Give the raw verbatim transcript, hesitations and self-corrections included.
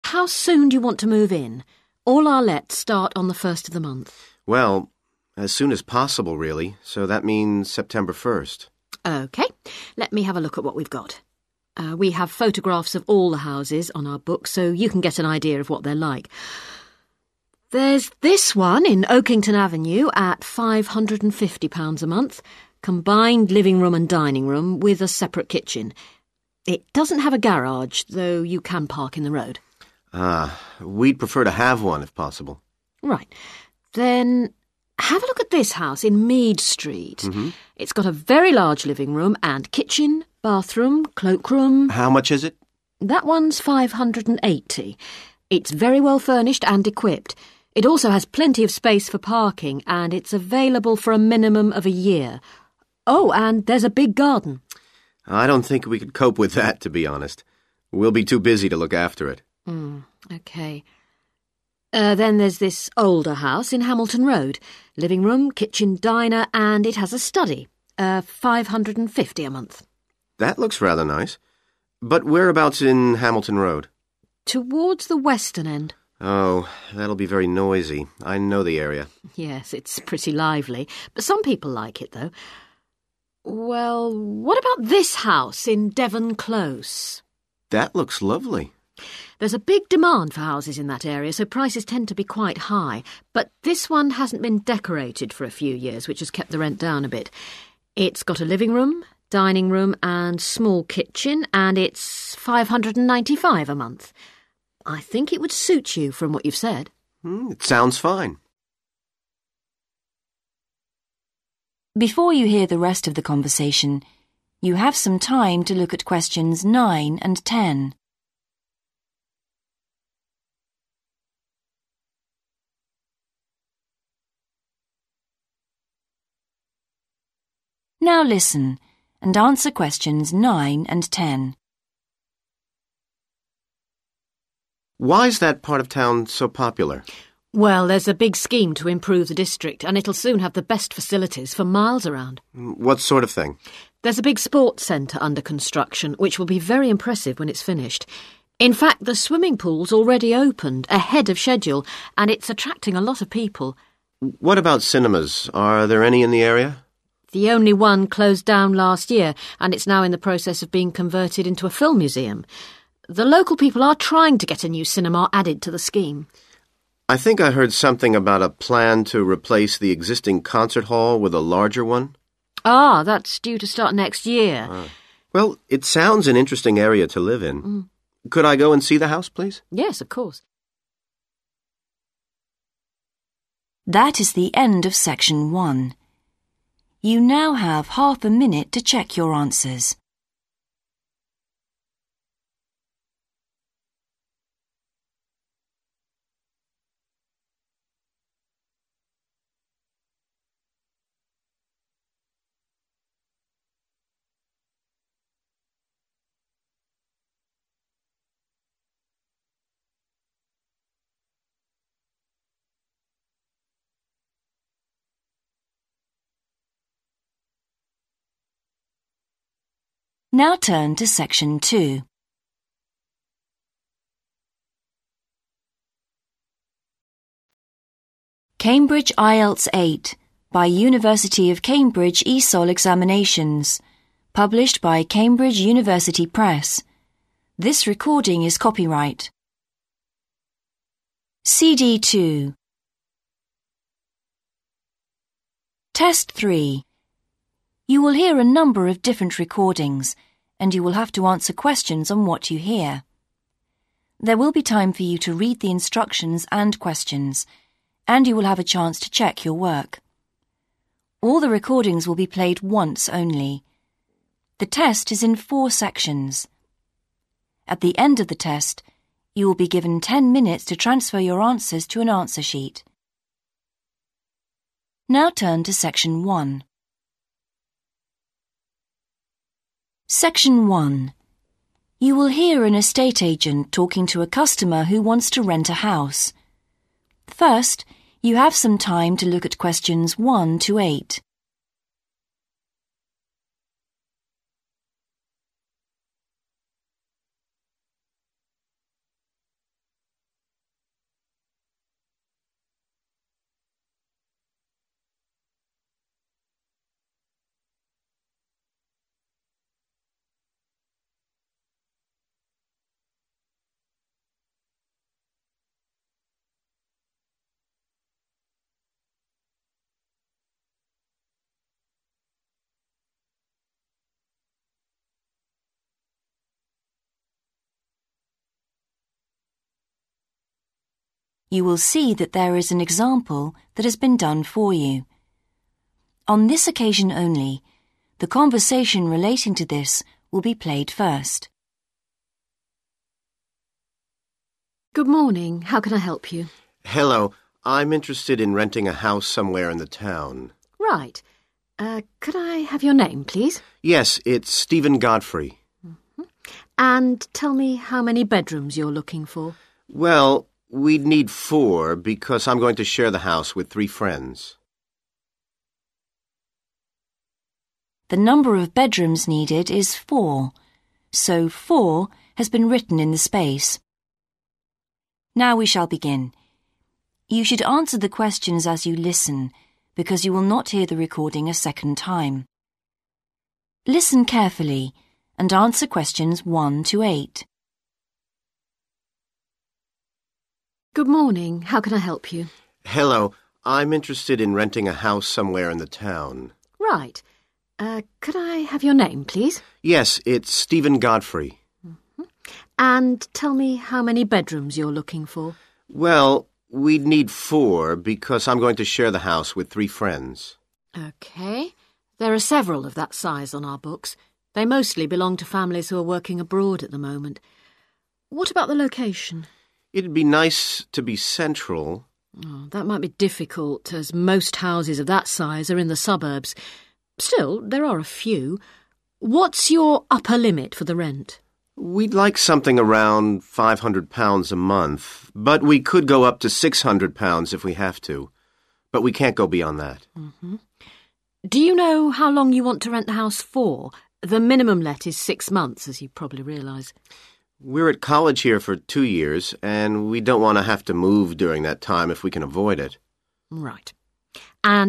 How soon do you want to move in? All our lets start on the first of the month. Well, as soon as possible, really. So that means September first. OK, let me have a look at what we've got. Uh, we have photographs of all the houses on our book, so you can get an idea of what they're like. There's this one in Oakington Avenue at five hundred and fifty pounds a month, combined living room and dining room with a separate kitchen. It doesn't have a garage, though you can park in the road. Ah, we'd prefer to have one if possible. Right. Then have a look at this house in Mead Street. Mm-hmm. It's got a very large living room and kitchen, bathroom, cloakroom. How much is it? That one's five hundred and eighty. It's very well furnished and equipped. It also has plenty of space for parking, and it's available for a minimum of a year. Oh, and there's a big garden. I don't think we could cope with that, to be honest. We'll be too busy to look after it. Mm, OK. Uh, then there's this older house in Hamilton Road. Living room, kitchen, diner, and it has a study. Uh, five hundred and fifty a month. That looks rather nice. But whereabouts in Hamilton Road? Towards the western end. Oh, that'll be very noisy. I know the area. Yes, it's pretty lively. But some people like it, though. Well, what about this house in Devon Close? That looks lovely. There's a big demand for houses in that area, so prices tend to be quite high. But this one hasn't been decorated for a few years, which has kept the rent down a bit. It's got a living room, dining room and small kitchen, and it's five hundred and ninety-five a month. I think it would suit you from what you've said. Hmm, it sounds fine. Before you hear the rest of the conversation, you have some time to look at questions nine and ten. Now listen and answer questions nine and ten. Why's that part of town so popular? Well, there's a big scheme to improve the district, and it'll soon have the best facilities for miles around. What sort of thing? There's a big sports centre under construction, which will be very impressive when it's finished. In fact, the swimming pool's already opened, ahead of schedule, and it's attracting a lot of people. What about cinemas? Are there any in the area? The only one closed down last year, and it's now in the process of being converted into a film museum. The local people are trying to get a new cinema added to the scheme. I think I heard something about a plan to replace the existing concert hall with a larger one. Ah, that's due to start next year. Ah. Well, it sounds an interesting area to live in. Mm. Could I go and see the house, please? Yes, of course. That is the end of section one. You now have half a minute to check your answers. Now turn to section two. Cambridge I E L T S eight by University of Cambridge E S O L Examinations, published by Cambridge University Press. This recording is copyright. C D two. Test three. You will hear a number of different recordings, and you will have to answer questions on what you hear. There will be time for you to read the instructions and questions, and you will have a chance to check your work. All the recordings will be played once only. The test is in four sections. At the end of the test, you will be given ten minutes to transfer your answers to an answer sheet. Now turn to section one. Section one. You will hear an estate agent talking to a customer who wants to rent a house. First, you have some time to look at questions one to eight. you will see that there is an example that has been done for you. On this occasion only, the conversation relating to this will be played first. Good morning. How can I help you? Hello, I'm interested in renting a house somewhere in the town. Right. Uh, could I have your name, please? Yes, it's Stephen Godfrey. Mm-hmm. And tell me how many bedrooms you're looking for. Well, we'd need four because I'm going to share the house with three friends. The number of bedrooms needed is four, so four has been written in the space. Now we shall begin. You should answer the questions as you listen, because you will not hear the recording a second time. Listen carefully and answer questions one to eight. Good morning. How can I help you? Hello, I'm interested in renting a house somewhere in the town. Right. Uh, could I have your name, please? Yes, it's Stephen Godfrey. Mm-hmm. And tell me how many bedrooms you're looking for. Well, we'd need four because I'm going to share the house with three friends. OK. There are several of that size on our books. They mostly belong to families who are working abroad at the moment. What about the location? It'd be nice to be central. Oh, that might be difficult, as most houses of that size are in the suburbs. Still, there are a few. What's your upper limit for the rent? We'd like something around five hundred pounds a month, but we could go up to six hundred pounds if we have to. But we can't go beyond that. Mm-hmm. Do you know how long you want to rent the house for? The minimum let is six months, as you probably realise. We're at college here for two years, and we don't want to have to move during that time if we can avoid it. Right. And